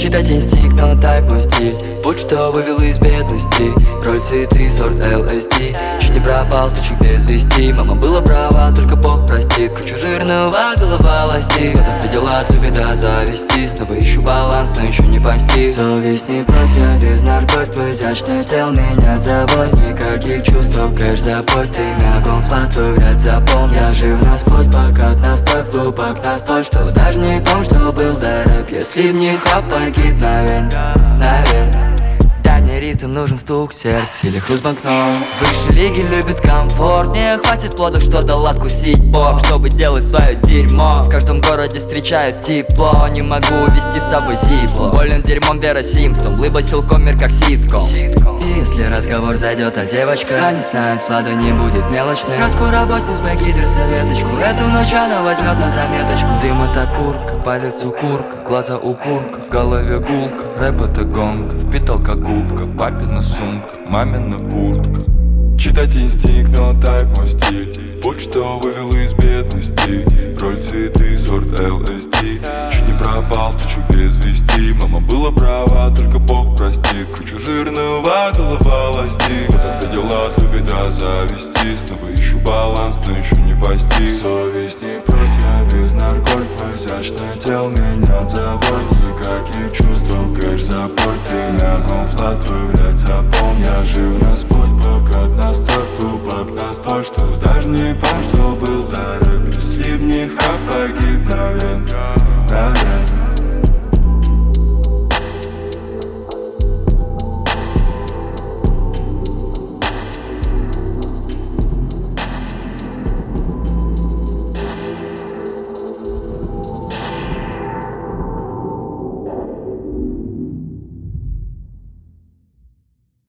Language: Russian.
Читать инстинкт, но так мой стиль. Будь что вывел из бедности. Роль цветы, сорт LSD. Чуть не пропал, тучек без вести. Мама была права, только Бог простит. Кручу жирного, голова ластит. В глазах видела от любви до зависти. Снова ищу баланс, но еще не постиг. Совесть не прочь, я без наркотик. Твой изящный тел меня заводит. Никаких чувств, кэш забудь. Ты мягком флаг, твой вряд запомни. Я жив на спот, пока настав глубок настоль, что даже не помню, что был до рэп. Если б не хап, погиб, наверное. Дай мне ритм, нужен стук сердца или хруст банкнот. Высшие лиги любят комфорт. Не хватит плодов, что дал откусить Бог, чтобы делать свое дерьмо. В каждом городе встречают тепло. Не могу вести с собой зипло. Болен дерьмом, вера симптом. Лыбо силком, мир как ситком. И если разговор зайдет, а девочка не знает, Влада не будет мелочной. Раскура босс бэк, гидроса веточку. Эту ночь она возьмет на заметочку. Дым это курка, палец укурка, глаза укурка, в голове гулка. Рэп это гонка, впитал как губка. Папина сумка, мамина куртка. Читать инстинкт, но так мой стиль. Будь что вывел из бедности. Роль цветы, сорт LSD. Чуть не пропал, тучу без вести. Мама была права, только Бог простит. Кручу жирного, голова ластит. В глазах видела от любви до зависти. Снова ищу баланс, но еще не постиг. Совесть не прочь, я без наркотик. Твой изящное тело меня заводит. Никаких чувств, кэш забудь.